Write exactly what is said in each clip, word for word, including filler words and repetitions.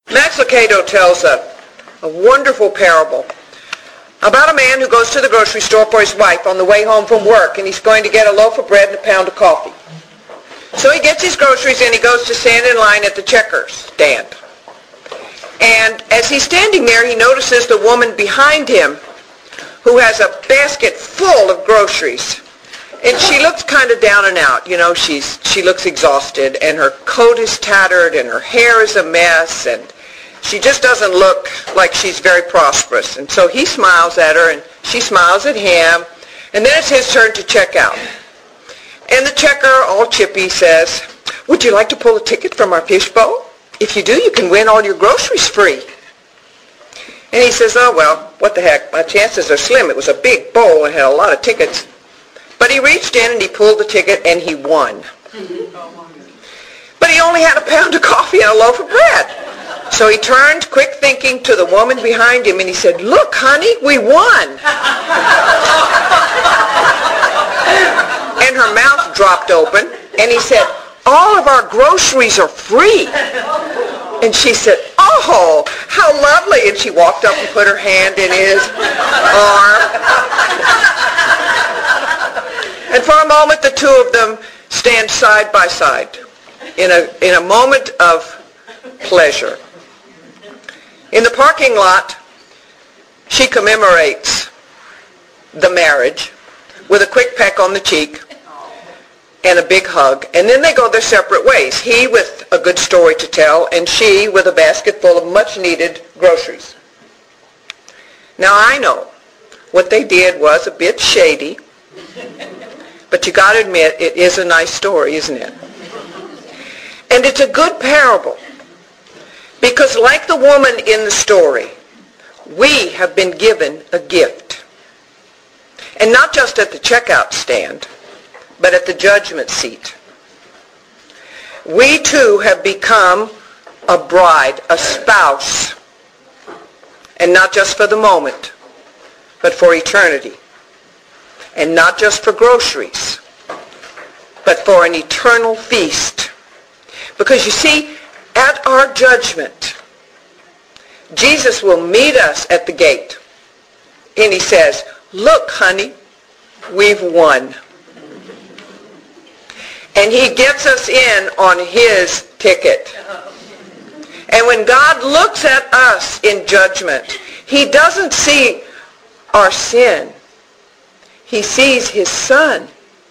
Max Lucado tells a, a wonderful parable about a man who goes to the grocery store for his wife on the way home from work, and he's going to get a loaf of bread and a pound of coffee. So he gets his groceries and he goes to stand in line at the checker stand. And as he's standing there, he notices the woman behind him who has a basket full of groceries. And she looks kind of down and out. You know, she's she looks exhausted, and her coat is tattered, and her hair is a mess, and she just doesn't look like she's very prosperous. And so he smiles at her, and she smiles at him, and then it's his turn to check out. And the checker, all chippy, says, "Would you like to pull a ticket from our fishbowl? If you do, you can win all your groceries free." And he says, "Oh, well, what the heck, my chances are slim. It was a big bowl and had a lot of tickets." But he reached in and he pulled the ticket and he won. But he only had a pound of coffee and a loaf of bread. So he turned, quick thinking, to the woman behind him and he said, "Look, honey, we won." And her mouth dropped open and he said, "All of our groceries are free." And she said, "Oh, how lovely." And she walked up and put her hand in his arm. And for a moment, the two of them stand side by side in a, in a moment of pleasure. In the parking lot, she commemorates the marriage with a quick peck on the cheek and a big hug. And then they go their separate ways, he with a good story to tell, and she with a basket full of much-needed groceries. Now, I know what they did was a bit shady, but you got to admit, it is a nice story, isn't it? And it's a good parable, because like the woman in the story, we have been given a gift. And not just at the checkout stand, but at the judgment seat. We too have become a bride, a spouse, and not just for the moment, but for eternity. And not just for groceries, but for an eternal feast. Because you see, at our judgment, Jesus will meet us at the gate. And he says, "Look, honey, we've won." And he gets us in on his ticket. And when God looks at us in judgment, he doesn't see our sin. He sees his son.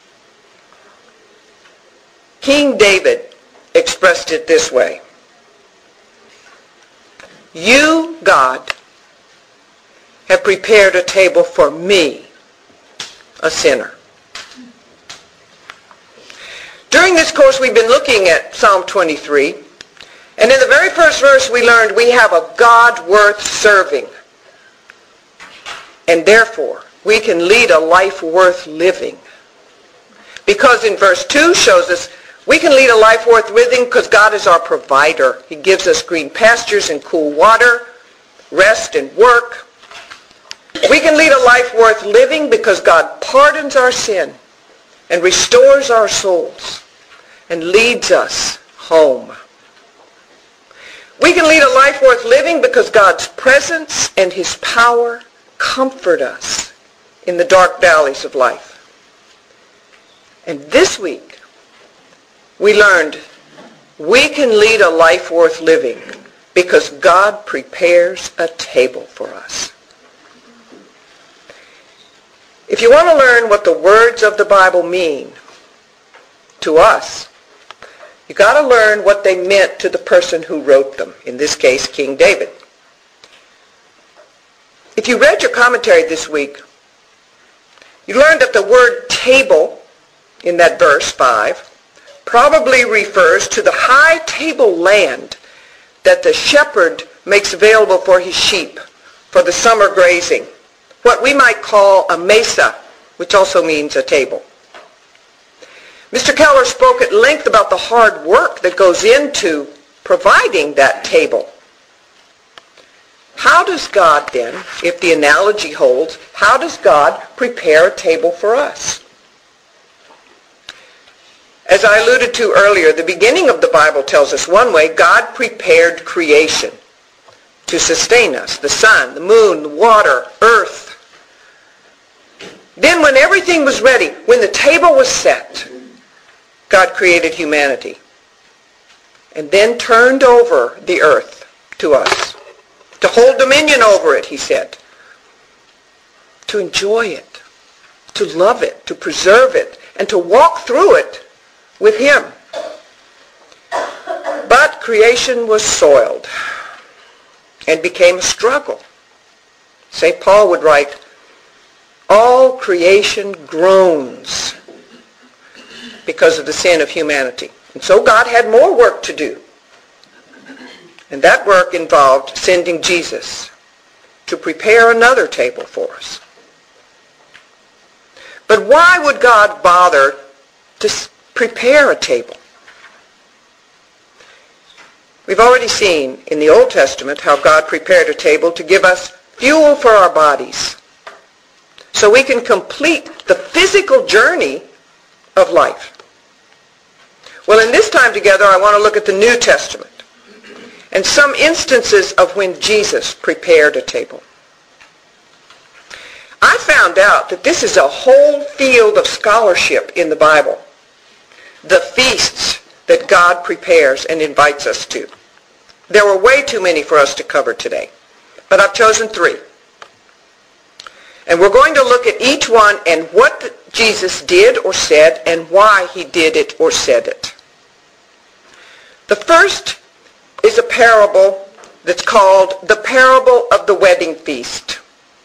King David expressed it this way: "You, God, have prepared a table for me, a sinner." During this course, we've been looking at Psalm twenty-three. And in the very first verse, we learned we have a God worth serving. And therefore, we can lead a life worth living. Because in verse two shows us we can lead a life worth living because God is our provider. He gives us green pastures and cool water, rest and work. We can lead a life worth living because God pardons our sin and restores our souls and leads us home. We can lead a life worth living because God's presence and his power comfort us in the dark valleys of life. And this week, we learned we can lead a life worth living because God prepares a table for us. If you want to learn what the words of the Bible mean to us, you got to learn what they meant to the person who wrote them, in this case, King David. If you read your commentary this week, you learned that the word table in that verse five probably refers to the high table land that the shepherd makes available for his sheep for the summer grazing, what we might call a mesa, which also means a table. Mister Keller spoke at length about the hard work that goes into providing that table. How does God then, if the analogy holds, how does God prepare a table for us? As I alluded to earlier, the beginning of the Bible tells us one way: God prepared creation. to sustain us, the sun, the moon, the water, earth. Then when everything was ready, when the table was set, God created humanity and then turned over the earth to us, to hold dominion over it, he said, to enjoy it, to love it, to preserve it, and to walk through it with him. But creation was soiled and became a struggle. Saint Paul would write, all creation groans because of the sin of humanity. And so God had more work to do. And that work involved sending Jesus to prepare another table for us. But why would God bother to prepare a table? We've already seen in the Old Testament how God prepared a table to give us fuel for our bodies so we can complete the physical journey of life. Well, in this time together, I want to look at the New Testament and some instances of when Jesus prepared a table. I found out that this is a whole field of scholarship in the Bible, the feasts that God prepares and invites us to. There were way too many for us to cover today, but I've chosen three. And we're going to look at each one and what Jesus did or said and why he did it or said it. The first is a parable that's called the parable of the wedding feast.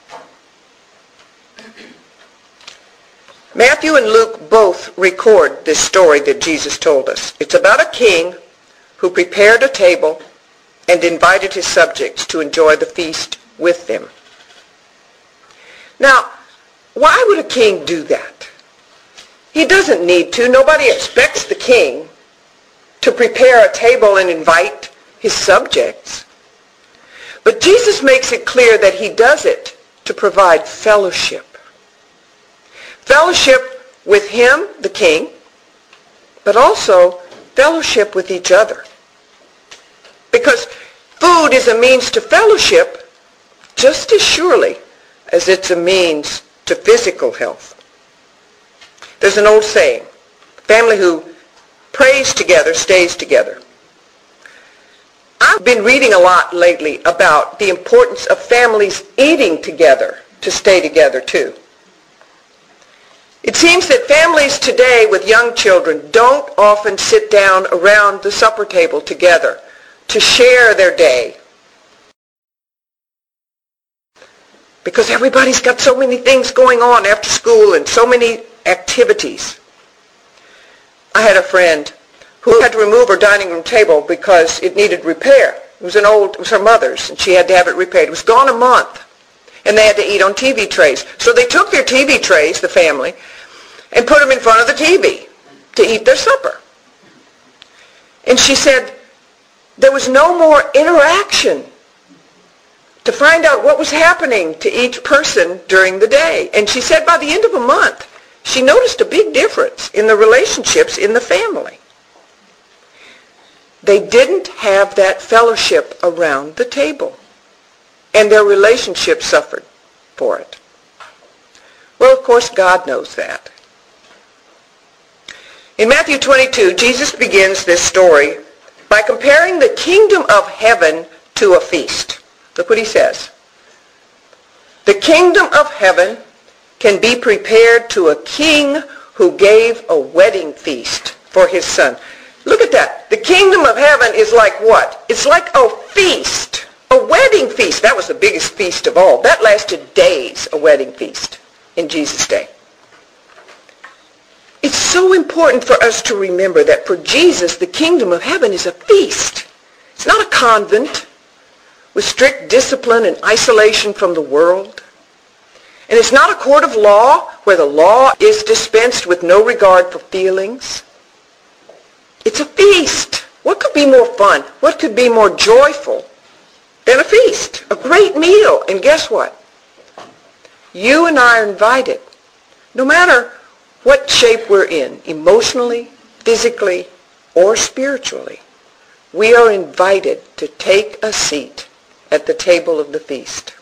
Matthew and Luke both record this story that Jesus told us. It's about a king who prepared a table and invited his subjects to enjoy the feast with them. Now, why would a king do that? He doesn't need to. Nobody expects the king to prepare a table and invite his subjects. But Jesus makes it clear that he does it to provide fellowship. Fellowship with him, the king, but also fellowship with each other. Because food is a means to fellowship just as surely as it's a means to physical health. There's an old saying, family who prays together stays together. I've been reading a lot lately about the importance of families eating together to stay together too. It seems that families today with young children don't often sit down around the supper table together to share their day, because everybody's got so many things going on after school and so many activities. I had a friend who had to remove her dining room table because it needed repair. It was an old, it was her mother's, and she had to have it repaired. It was gone a month, and they had to eat on T V trays. So they took their T V trays, the family, and put them in front of the T V to eat their supper. And she said there was no more interaction to find out what was happening to each person during the day. And she said by the end of a month, she noticed a big difference in the relationships in the family. They didn't have that fellowship around the table, and their relationship suffered for it. Well, of course, God knows that. In Matthew twenty-two, Jesus begins this story by comparing the kingdom of heaven to a feast. Look what he says. The kingdom of heaven can be prepared to a king who gave a wedding feast for his son. Look at that. The kingdom of heaven is like what? It's like a feast, a wedding feast. That was the biggest feast of all. That lasted days, a wedding feast in Jesus' day. It's so important for us to remember that for Jesus, the kingdom of heaven is a feast. It's not a convent with strict discipline and isolation from the world. And it's not a court of law where the law is dispensed with no regard for feelings. It's a feast. What could be more fun? What could be more joyful than a feast? A great meal. And guess what? You and I are invited, no matter what shape we're in, emotionally, physically, or spiritually, we are invited to take a seat at the table of the feast.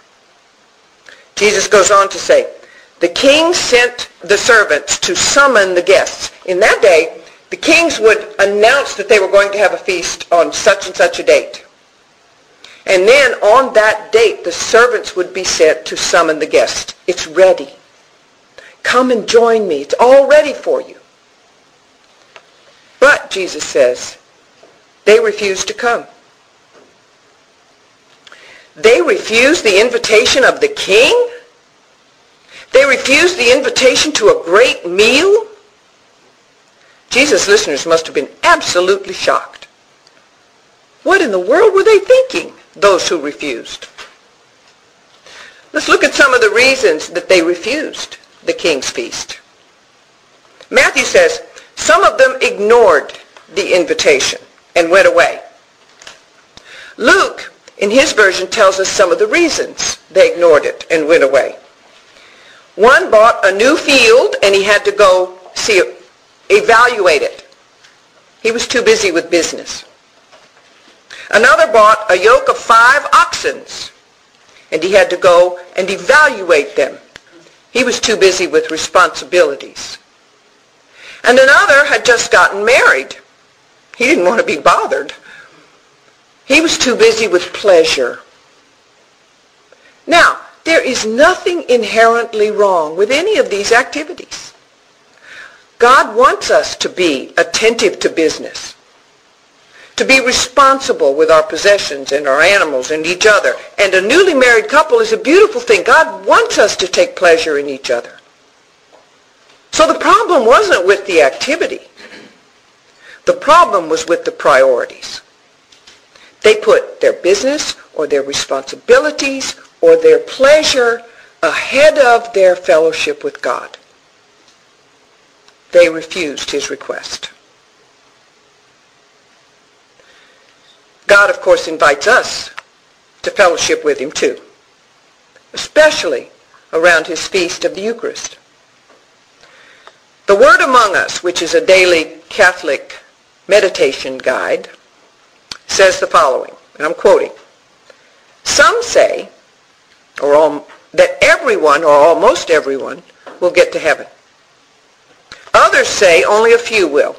Jesus goes on to say, the king sent the servants to summon the guests. In that day, the kings would announce that they were going to have a feast on such and such a date. And then on that date, the servants would be sent to summon the guests. It's ready. Come and join me. It's all ready for you. But, Jesus says, they refused to come. They refused the invitation of the king? They refused the invitation to a great meal? Jesus' listeners must have been absolutely shocked. What in the world were they thinking, those who refused? Let's look at some of the reasons that they refused the king's feast. Matthew says, some of them ignored the invitation and went away. Luke, in his version, tells us some of the reasons they ignored it and went away. One bought a new field and he had to go see it, evaluate it. He was too busy with business. Another bought a yoke of five oxen and he had to go and evaluate them. He was too busy with responsibilities. And another had just gotten married. He didn't want to be bothered. He was too busy with pleasure. Now, there is nothing inherently wrong with any of these activities. God wants us to be attentive to business, to be responsible with our possessions and our animals and each other. And a newly married couple is a beautiful thing. God wants us to take pleasure in each other. So the problem wasn't with the activity. The problem was with the priorities. They put their business or their responsibilities or their pleasure ahead of their fellowship with God. They refused his request. God, of course, invites us to fellowship with him too, especially around his feast of the Eucharist. The Word Among Us, which is a daily Catholic meditation guide, says the following, and I'm quoting, some say or all, that everyone, or almost everyone, will get to heaven. Others say only a few will.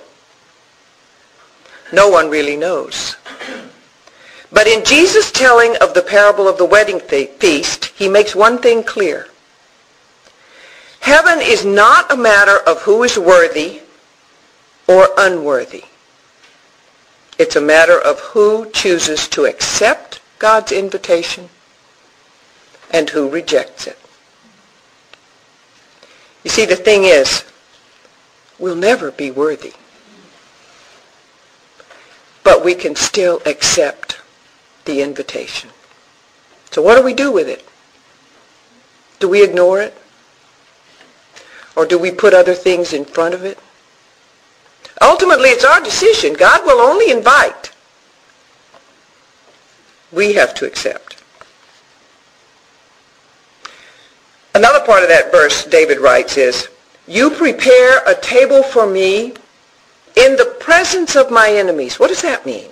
No one really knows. But in Jesus' telling of the parable of the wedding feast, he makes one thing clear. Heaven is not a matter of who is worthy or unworthy. It's a matter of who chooses to accept God's invitation and who rejects it. You see, the thing is, we'll never be worthy. But we can still accept the invitation. So what do we do with it? Do we ignore it? Or do we put other things in front of it? Ultimately, it's our decision. God will only invite. We have to accept. Another part of that verse, David writes, is, you prepare a table for me in the presence of my enemies. What does that mean?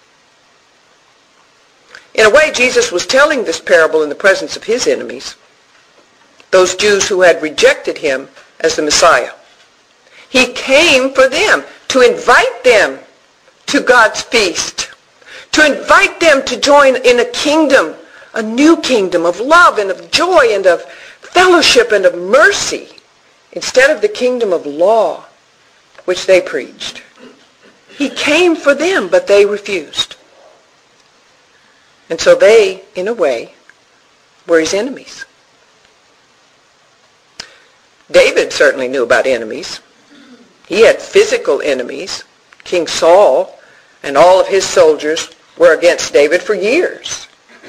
In a way, Jesus was telling this parable in the presence of his enemies, those Jews who had rejected him as the Messiah. He came for them, to invite them to God's feast, to invite them to join in a kingdom, a new kingdom of love and of joy and of fellowship and of mercy, instead of the kingdom of law, which they preached. He came for them, but they refused. And so they, in a way, were his enemies. David certainly knew about enemies. He had physical enemies. King Saul and all of his soldiers were against David for years.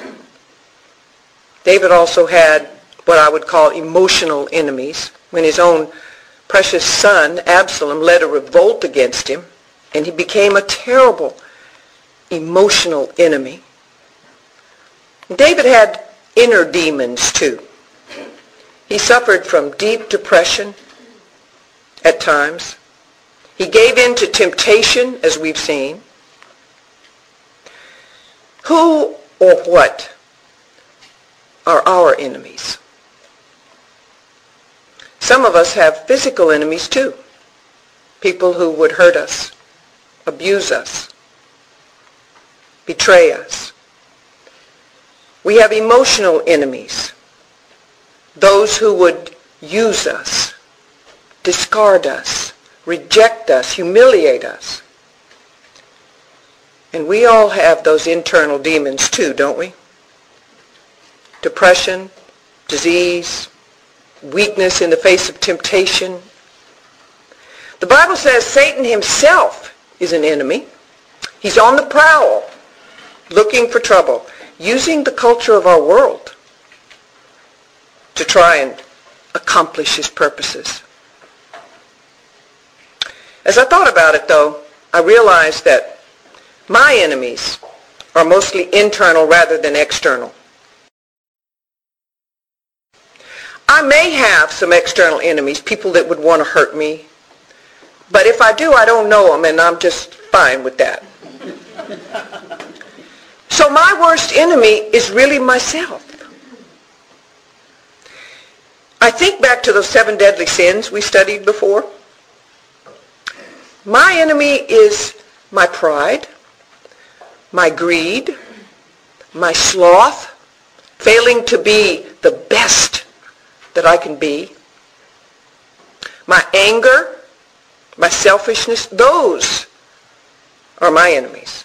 David also had what I would call emotional enemies, when his own precious son, Absalom, led a revolt against him, and he became a terrible emotional enemy. David had inner demons too. He suffered from deep depression at times. He gave in to temptation, as we've seen. Who or what are our enemies? Some of us have physical enemies too. People who would hurt us, abuse us, betray us. We have emotional enemies. Those who would use us, discard us, reject us, humiliate us. And we all have those internal demons too, don't we? Depression, disease, weakness in the face of temptation. The Bible says Satan himself is an enemy. He's on the prowl, looking for trouble, using the culture of our world to try and accomplish his purposes. As I thought about it, though, I realized that my enemies are mostly internal rather than external. I may have some external enemies, people that would want to hurt me, but if I do, I don't know them, and I'm just fine with that. So my worst enemy is really myself. I think back to those seven deadly sins we studied before. My enemy is my pride, my greed, my sloth, failing to be the best that I can be, my anger, my selfishness. Those are my enemies.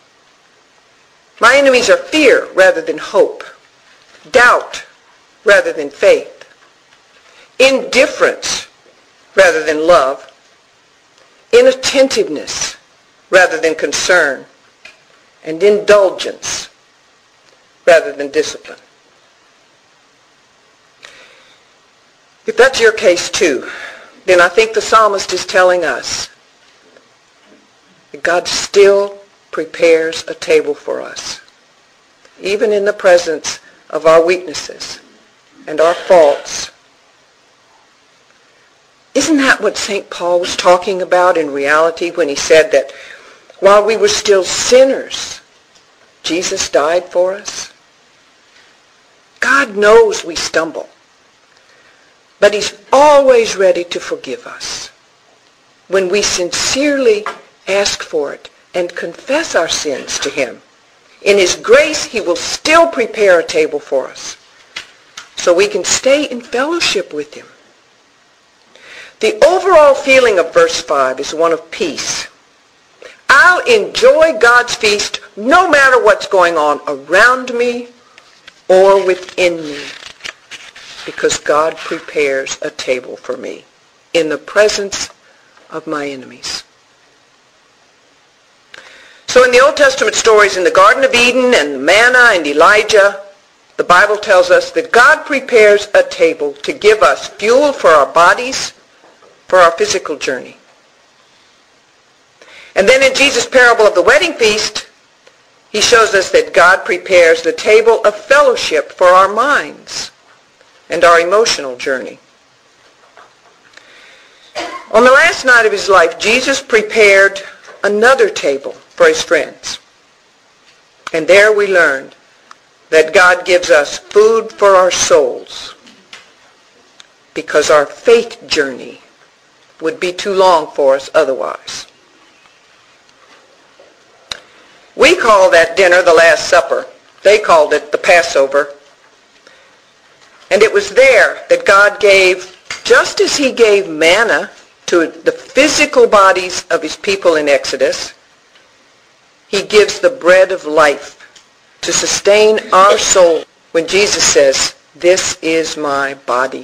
My enemies are fear rather than hope, doubt rather than faith, indifference rather than love, inattentiveness rather than concern, and indulgence rather than discipline. If that's your case too, then I think the psalmist is telling us that God still prepares a table for us, even in the presence of our weaknesses and our faults. Isn't that what Saint Paul was talking about in reality when he said that while we were still sinners, Jesus died for us? God knows we stumble, but he's always ready to forgive us when we sincerely ask for it and confess our sins to him. In his grace, he will still prepare a table for us so we can stay in fellowship with him. The overall feeling of verse five is one of peace. I'll enjoy God's feast no matter what's going on around me or within me, because God prepares a table for me in the presence of my enemies. So in the Old Testament stories in the Garden of Eden and manna and Elijah, the Bible tells us that God prepares a table to give us fuel for our bodies, for our physical journey. And then in Jesus' parable of the wedding feast, he shows us that God prepares the table of fellowship for our minds and our emotional journey. On the last night of his life, Jesus prepared another table for his friends. And there we learned that God gives us food for our souls because our faith journey would be too long for us otherwise. We call that dinner the Last Supper. They called it the Passover. And it was there that God gave, just as he gave manna to the physical bodies of his people in Exodus, he gives the bread of life to sustain our soul when Jesus says, "This is my body."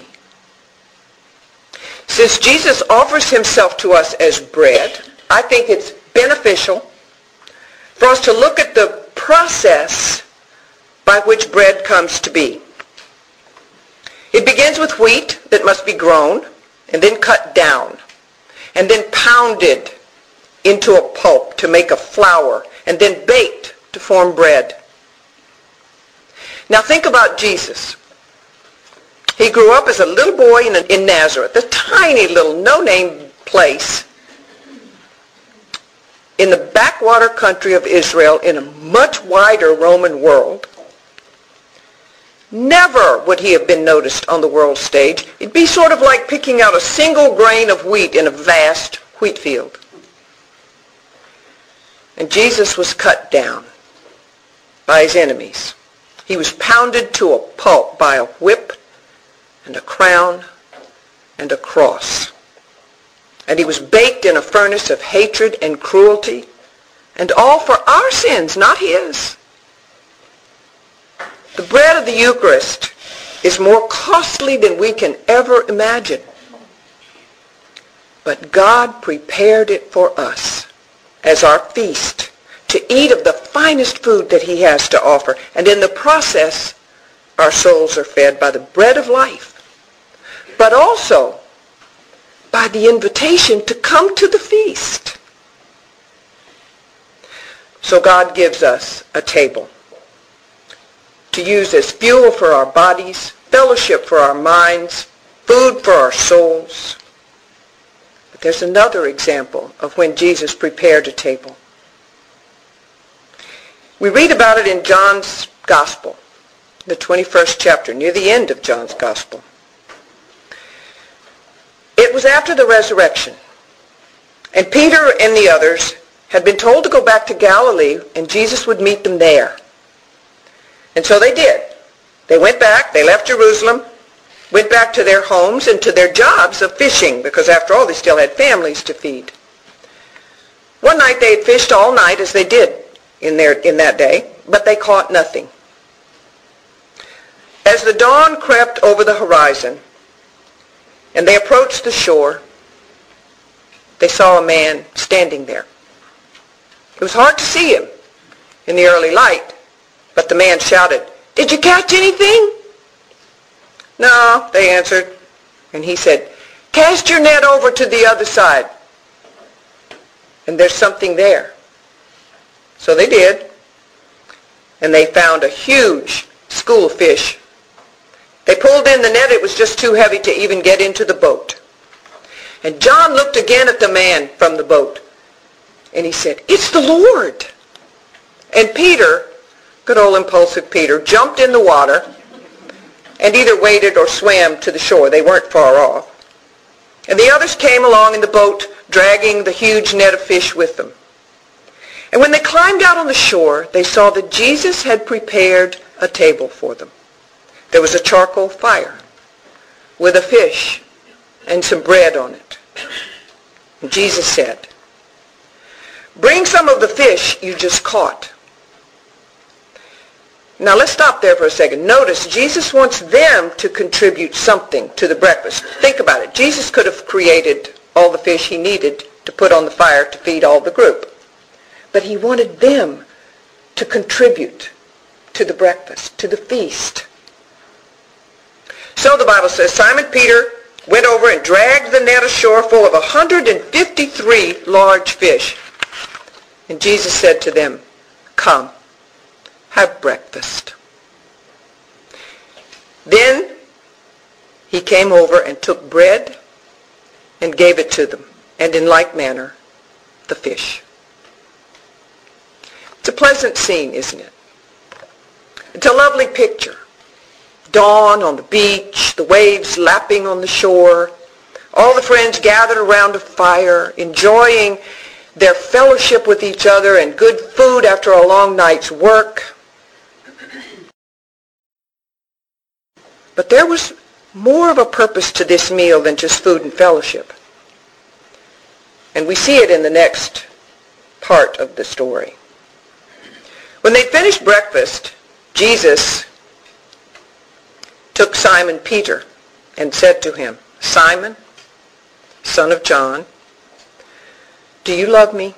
Since Jesus offers himself to us as bread, I think it's beneficial for us to look at the process by which bread comes to be. It begins with wheat that must be grown and then cut down and then pounded into a pulp to make a flour and then baked to form bread. Now think about Jesus. He grew up as a little boy in, in Nazareth, a tiny little no-name place. in the backwater country of Israel in a much wider Roman world, never would he have been noticed on the world stage. It'd be sort of like picking out a single grain of wheat in a vast wheat field. And Jesus was cut down by his enemies. He was pounded to a pulp by a whip and a crown and a cross. And he was baked in a furnace of hatred and cruelty, and all for our sins, not his. The bread of the Eucharist is more costly than we can ever imagine. But God prepared it for us as our feast, to eat of the finest food that he has to offer. And in the process, our souls are fed by the bread of life, but also by the invitation to come to the feast. So God gives us a table to use as fuel for our bodies, fellowship for our minds, food for our souls. But there's another example of when Jesus prepared a table. We read about it in John's Gospel, the twenty-first chapter, near the end of John's Gospel. It was after the resurrection, and Peter and the others had been told to go back to Galilee, and Jesus would meet them there. And so they did. They went back, they left Jerusalem, went back to their homes and to their jobs of fishing, because after all, they still had families to feed. One night they had fished all night, as they did in their in that day, but they caught nothing. As the dawn crept over the horizon and they approached the shore, they saw a man standing there. It was hard to see him in the early light, but the man shouted, "Did you catch anything?" "No," they answered. And he said, "Cast your net over to the other side, and there's something there." So they did, and they found a huge school of fish. They pulled in the net. It was just too heavy to even get into the boat. And John looked again at the man from the boat, and he said, "It's the Lord." And Peter, good old impulsive Peter, jumped in the water and either waded or swam to the shore. They weren't far off. And the others came along in the boat, dragging the huge net of fish with them. And when they climbed out on the shore, they saw that Jesus had prepared a table for them. There was a charcoal fire with a fish and some bread on it. And Jesus said, "Bring some of the fish you just caught." Now let's stop there for a second. Notice Jesus wants them to contribute something to the breakfast. Think about it. Jesus could have created all the fish he needed to put on the fire to feed all the group. But he wanted them to contribute to the breakfast, to the feast. So the Bible says Simon Peter went over and dragged the net ashore full of one hundred fifty-three large fish. And Jesus said to them, "Come, have breakfast." Then he came over and took bread and gave it to them, and in like manner the fish. It's a pleasant scene, isn't it? It's a lovely picture. Dawn on the beach, the waves lapping on the shore, all the friends gathered around a fire, enjoying their fellowship with each other and good food after a long night's work. But there was more of a purpose to this meal than just food and fellowship. And we see it in the next part of the story. When they finished breakfast, Jesus took Simon Peter and said to him, "Simon, son of John, do you love me?"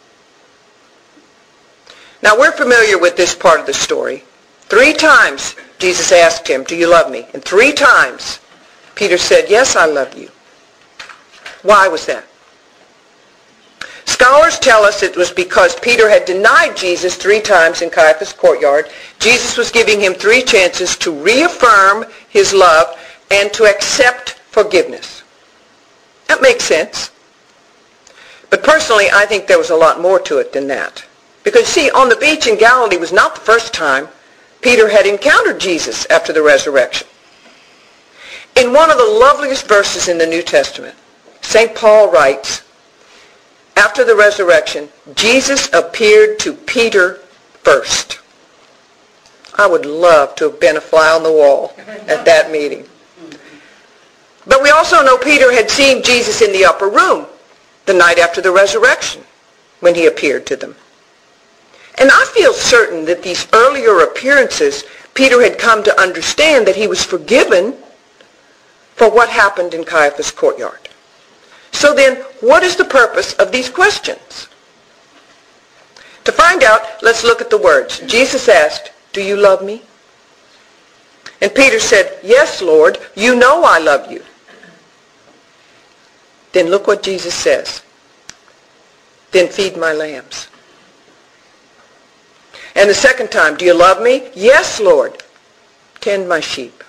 Now we're familiar with this part of the story. Three times Jesus asked him, "Do you love me?" And three times Peter said, "Yes, I love you." Why was that? Scholars tell us it was because Peter had denied Jesus three times in Caiaphas' courtyard. Jesus was giving him three chances to reaffirm his love and to accept forgiveness. That makes sense. But personally, I think there was a lot more to it than that. Because, see, on the beach in Galilee was not the first time Peter had encountered Jesus after the resurrection. In one of the loveliest verses in the New Testament, Saint Paul writes, after the resurrection, Jesus appeared to Peter first. I would love to have been a fly on the wall at that meeting. But we also know Peter had seen Jesus in the upper room the night after the resurrection when he appeared to them. And I feel certain that these earlier appearances, Peter had come to understand that he was forgiven for what happened in Caiaphas' courtyard. So then, what is the purpose of these questions? To find out, let's look at the words. Jesus asked, "Do you love me?" And Peter said, "Yes, Lord, you know I love you." Then look what Jesus says. "Then feed my lambs." And the second time, "Do you love me?" "Yes, Lord, tend my sheep."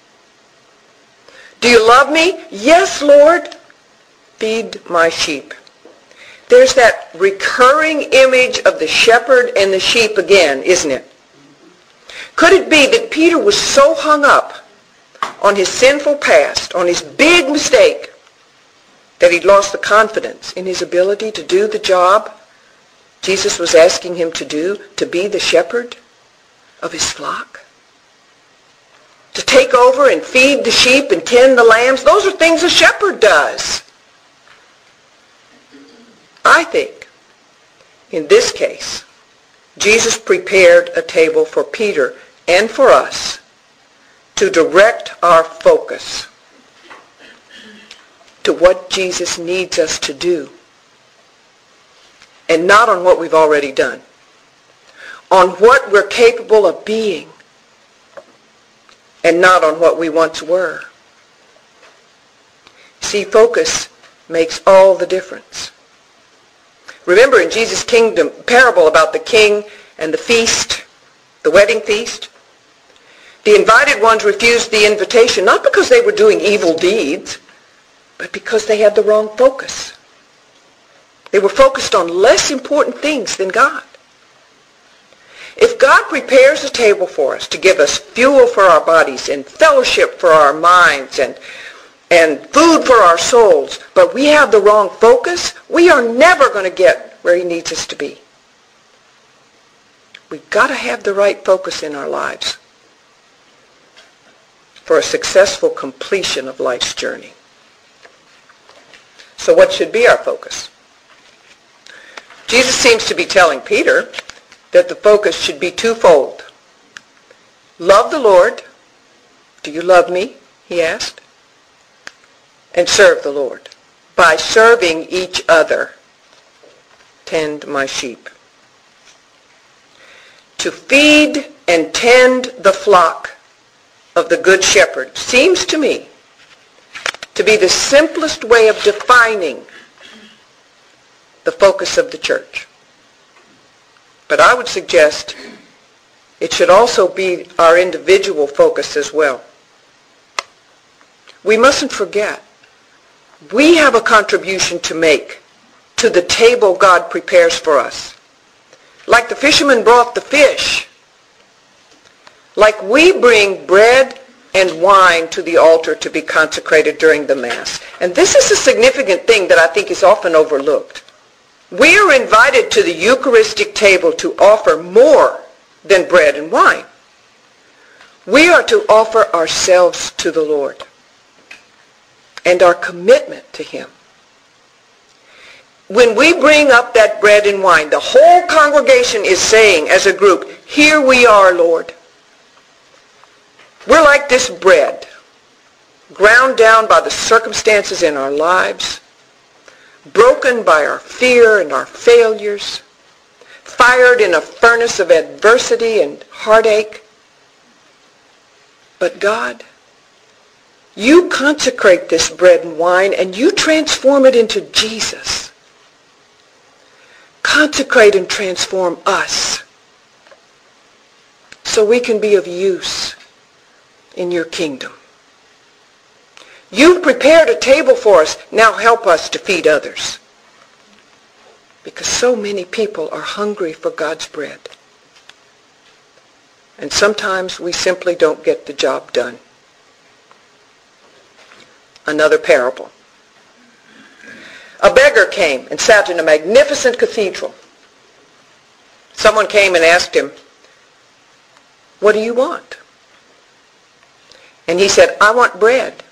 "Do you love me?" "Yes, Lord, feed my sheep." There's that recurring image of the shepherd and the sheep again, isn't it? Could it be that Peter was so hung up on his sinful past, on his big mistake, that he'd lost the confidence in his ability to do the job Jesus was asking him to do, to be the shepherd of his flock? To take over and feed the sheep and tend the lambs? Those are things a shepherd does. I think, in this case, Jesus prepared a table for Peter and for us to direct our focus to what Jesus needs us to do, and not on what we've already done, on what we're capable of being, and not on what we once were. See, focus makes all the difference. Remember in Jesus' kingdom parable about the king and the feast, the wedding feast, the invited ones refused the invitation, not because they were doing evil deeds, but because they had the wrong focus. They were focused on less important things than God. If God prepares a table for us to give us fuel for our bodies and fellowship for our minds and, and food for our souls, but we have the wrong focus, we are never going to get where he needs us to be. We've got to have the right focus in our lives for a successful completion of life's journey. So what should be our focus? Jesus seems to be telling Peter that the focus should be twofold. Love the Lord. Do you love me? He asked. And serve the Lord. By serving each other, tend my sheep. To feed and tend the flock of the Good Shepherd seems to me to be the simplest way of defining the focus of the church. But I would suggest it should also be our individual focus as well. We mustn't forget, we have a contribution to make to the table God prepares for us. Like the fisherman brought the fish, like we bring bread and wine to the altar to be consecrated during the Mass. And this is a significant thing that I think is often overlooked. We are invited to the Eucharistic table to offer more than bread and wine. We are to offer ourselves to the Lord and our commitment to him. When we bring up that bread and wine, the whole congregation is saying as a group, "Here we are, Lord." We're like this bread, ground down by the circumstances in our lives, broken by our fear and our failures, fired in a furnace of adversity and heartache. But God, you consecrate this bread and wine and you transform it into Jesus. Consecrate and transform us so we can be of use in your kingdom. You've prepared a table for us. Now help us to feed others. because so many people are hungry for God's bread. And sometimes we simply don't get the job done. Another parable. A beggar came and sat in a magnificent cathedral. Someone came and asked him, "What do you want?" And he said, "I want bread."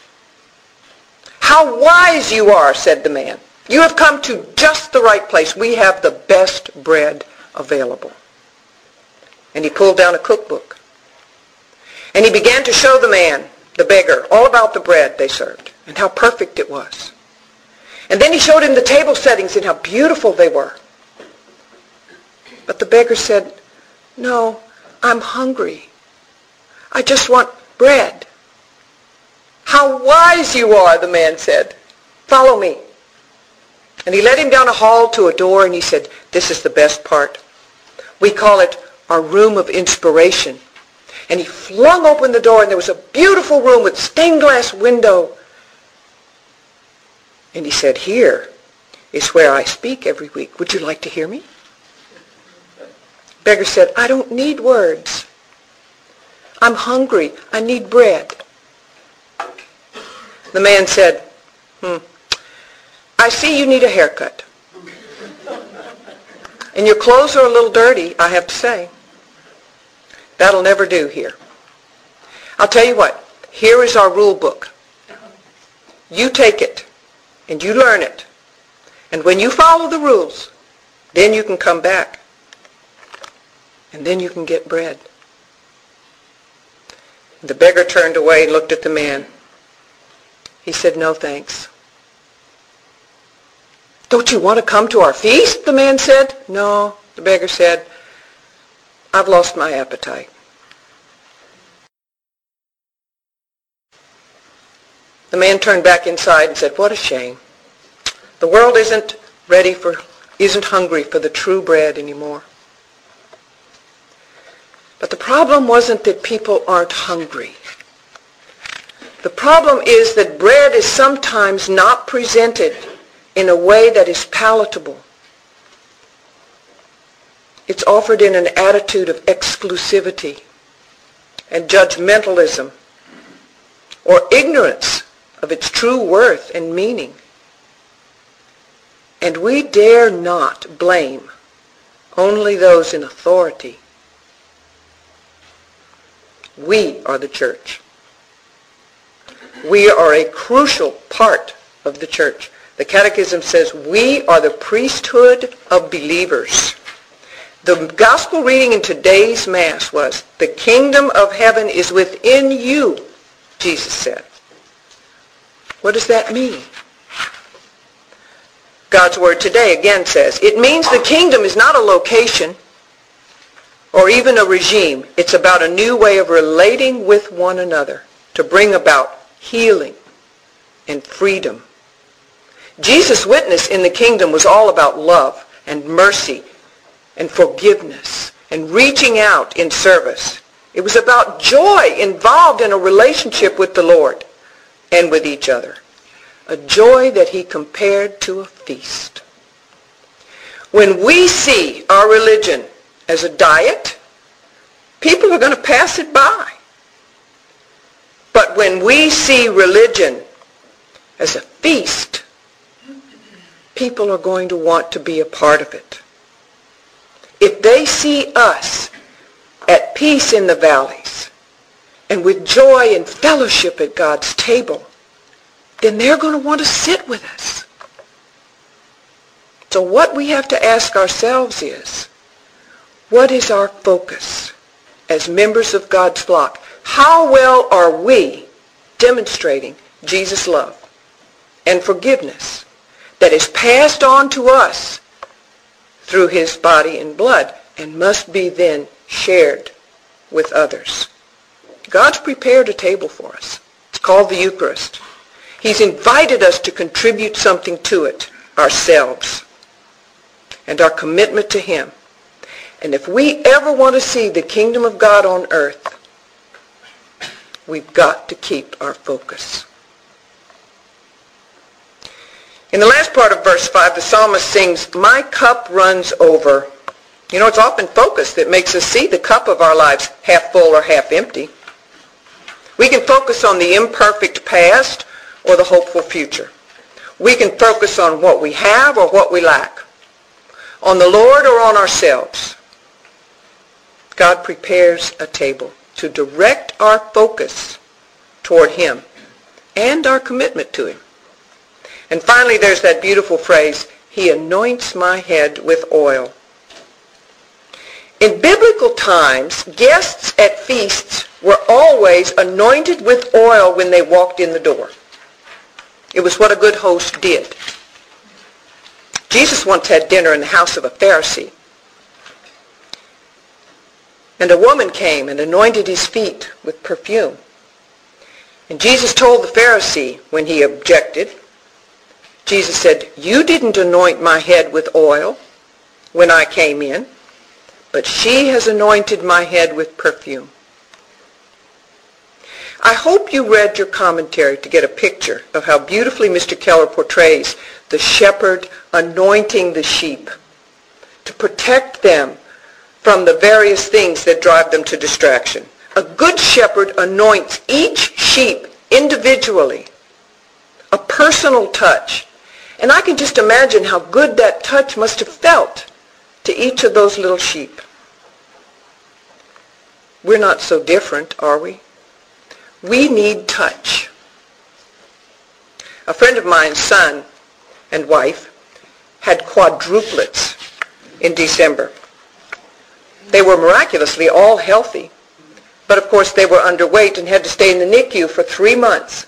"How wise you are," said the man. "You have come to just the right place. We have the best bread available." And he pulled down a cookbook. And he began to show the man, the beggar, all about the bread they served and how perfect it was. And then he showed him the table settings and how beautiful they were. But the beggar said, "No, I'm hungry. I just want bread." "How wise you are," the man said. "Follow me." And he led him down a hall to a door, and he said, "This is the best part. We call it our room of inspiration." And he flung open the door, and there was a beautiful room with stained glass window. And he said, "Here is where I speak every week. Would you like to hear me?" The beggar said, "I don't need words. I'm hungry. I need bread." The man said, hmm, "I see you need a haircut. And your clothes are a little dirty, I have to say. That'll never do here. I'll tell you what, here is our rule book. You take it, and you learn it. And when you follow the rules, then you can come back. And then you can get bread." The beggar turned away and looked at the man. He said, "No, thanks." "Don't you want to come to our feast?" the man said. "No," the beggar said, "I've lost my appetite." The man turned back inside and said, "What a shame. The world isn't ready for, isn't hungry for the true bread anymore." But the problem wasn't that people aren't hungry. The problem is that bread is sometimes not presented in a way that is palatable. It's offered in an attitude of exclusivity and judgmentalism or ignorance of its true worth and meaning. And we dare not blame only those in authority. We are the church. We are a crucial part of the church. The Catechism says we are the priesthood of believers. The gospel reading in today's Mass was, "The kingdom of heaven is within you," Jesus said. What does that mean? God's Word today again says, it means the kingdom is not a location or even a regime. It's about a new way of relating with one another to bring about healing and freedom. Jesus' witness in the kingdom was all about love and mercy and forgiveness and reaching out in service. It was about joy involved in a relationship with the Lord and with each other. A joy that he compared to a feast. When we see our religion as a diet, people are going to pass it by. But when we see religion as a feast, people are going to want to be a part of it. If they see us at peace in the valleys and with joy and fellowship at God's table, then they're going to want to sit with us. So what we have to ask ourselves is, what is our focus as members of God's flock? How well are we demonstrating Jesus' love and forgiveness that is passed on to us through his body and blood and must be then shared with others? God's prepared a table for us. It's called the Eucharist. He's invited us to contribute something to it ourselves and our commitment to him. And if we ever want to see the kingdom of God on earth, we've got to keep our focus. In the last part of verse five, the psalmist sings, "My cup runs over." You know, it's often focus that makes us see the cup of our lives half full or half empty. We can focus on the imperfect past or the hopeful future. We can focus on what we have or what we lack, on the Lord or on ourselves. God prepares a table to direct our focus toward Him and our commitment to Him. And finally, there's that beautiful phrase, He anoints my head with oil. In biblical times, guests at feasts were always anointed with oil when they walked in the door. It was what a good host did. Jesus once had dinner in the house of a Pharisee. And a woman came and anointed his feet with perfume. And Jesus told the Pharisee when he objected, Jesus said, "You didn't anoint my head with oil when I came in, but she has anointed my head with perfume." I hope you read your commentary to get a picture of how beautifully Mister Keller portrays the shepherd anointing the sheep to protect them from the various things that drive them to distraction. A good shepherd anoints each sheep individually, a personal touch. And I can just imagine how good that touch must have felt to each of those little sheep. We're not so different, are we? We need touch. A friend of mine's son and wife had quadruplets in December. They were miraculously all healthy, but of course they were underweight and had to stay in the N I C U for three months.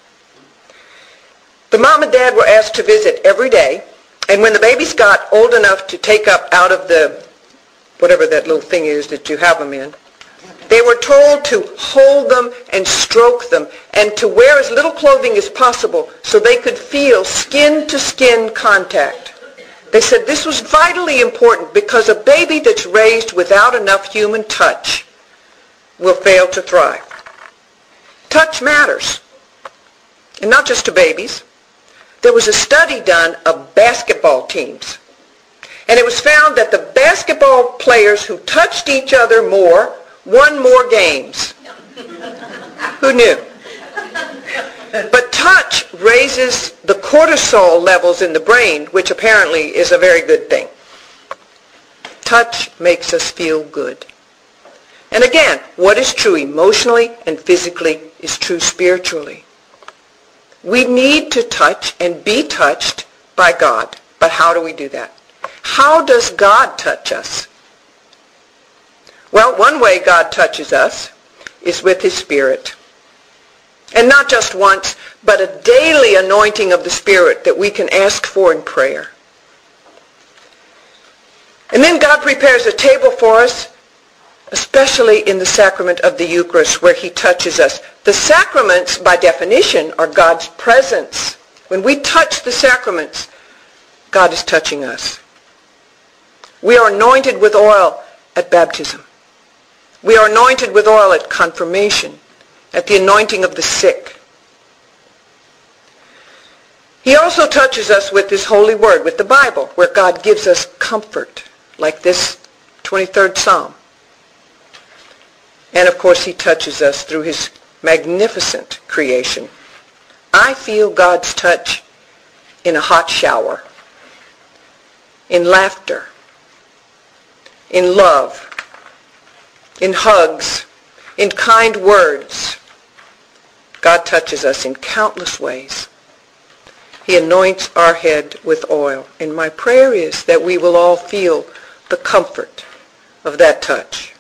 The mom and dad were asked to visit every day, and when the babies got old enough to take up out of the, whatever that little thing is that you have them in, they were told to hold them and stroke them and to wear as little clothing as possible so they could feel skin-to-skin contact. They said this was vitally important because a baby that's raised without enough human touch will fail to thrive. Touch matters. And not just to babies. There was a study done of basketball teams. And it was found that the basketball players who touched each other more won more games. Who knew? But touch raises the cortisol levels in the brain, which apparently is a very good thing. Touch makes us feel good. And again, what is true emotionally and physically is true spiritually. We need to touch and be touched by God. But how do we do that? How does God touch us? Well, one way God touches us is with His Spirit. And not just once, but a daily anointing of the Spirit that we can ask for in prayer. And then God prepares a table for us, especially in the sacrament of the Eucharist, where He touches us. The sacraments, by definition, are God's presence. When we touch the sacraments, God is touching us. We are anointed with oil at baptism. We are anointed with oil at confirmation, at the anointing of the sick. He also touches us with His holy word, with the Bible, where God gives us comfort, like this twenty-third Psalm. And of course, He touches us through His magnificent creation. I feel God's touch in a hot shower, in laughter, in love, in hugs, in kind words. God touches us in countless ways. He anoints our head with oil. And my prayer is that we will all feel the comfort of that touch.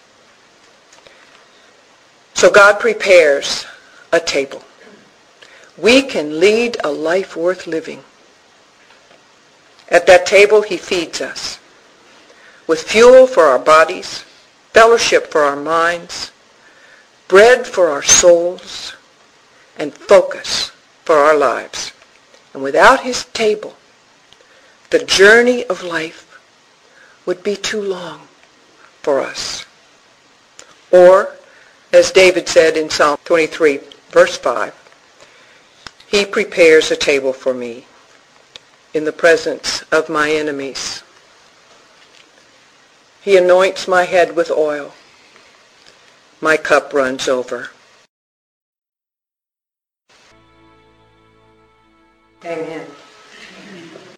So God prepares a table. We can lead a life worth living. At that table, He feeds us with fuel for our bodies, fellowship for our minds, bread for our souls, and focus for our lives. And without His table, the journey of life would be too long for us. Or, as David said in Psalm twenty-three, verse five, He prepares a table for me in the presence of my enemies. He anoints my head with oil. My cup runs over. Amen.